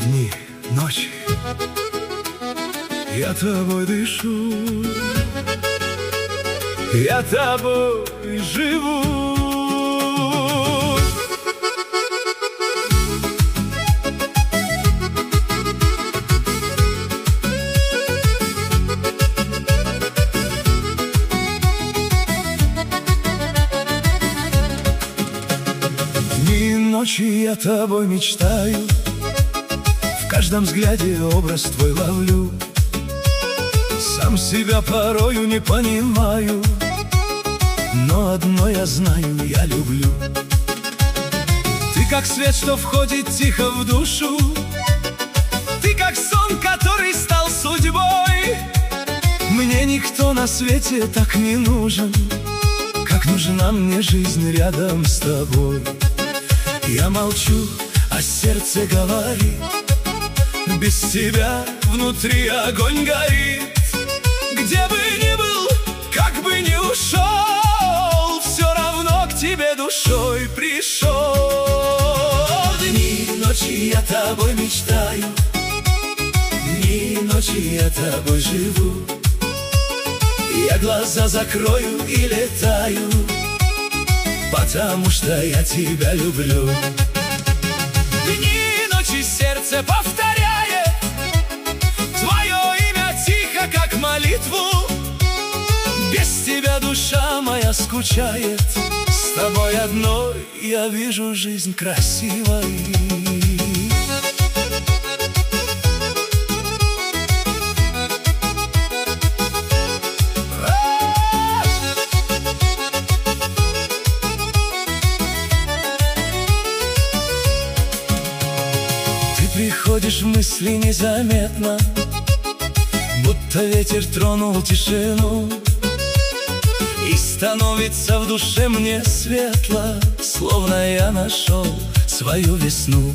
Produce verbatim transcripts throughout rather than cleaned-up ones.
Дни, ночи, я тобой дышу, я тобой живу. Дни и ночи я тобой мечтаю, в каждом взгляде образ твой ловлю. Сам себя порою не понимаю, но одно я знаю, я люблю. Ты как свет, что входит тихо в душу, ты как сон, который стал судьбой. Мне никто на свете так не нужен, как нужна мне жизнь рядом с тобой. Я молчу, а сердце говорит, без тебя внутри огонь горит. Где бы ни был, как бы ни ушел, все равно к тебе душой пришел. Дни и ночи я тобой мечтаю, дни и ночи я тобой живу. Я глаза закрою и летаю, потому что я тебя люблю. Дни и ночи сердце повторяет твое имя тихо, как молитву. Без тебя душа моя скучает, с тобой одной я вижу жизнь красивой. Приходишь в мысли незаметно, будто ветер тронул тишину, и становится в душе мне светло, словно я нашел свою весну.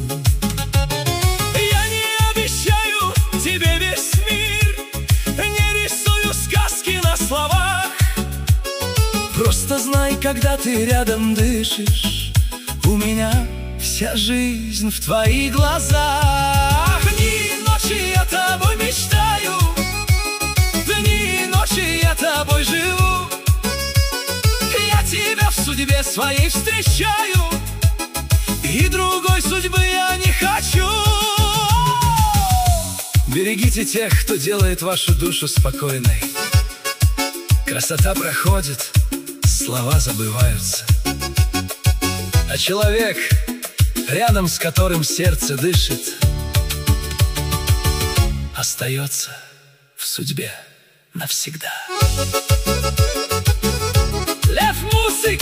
Я не обещаю тебе весь мир, не рисую сказки на словах. Просто знай, когда ты рядом дышишь, у меня вся жизнь в твоих глазах. Дни и ночи я тобой мечтаю, дни и ночи я тобой живу. Я тебя в судьбе своей встречаю, и другой судьбы я не хочу. Берегите тех, кто делает вашу душу спокойной. Красота проходит, слова забываются, а человек, рядом с которым сердце дышит, остается в судьбе навсегда. Лев Мусик!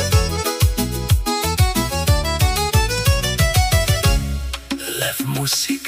Лев Мусик.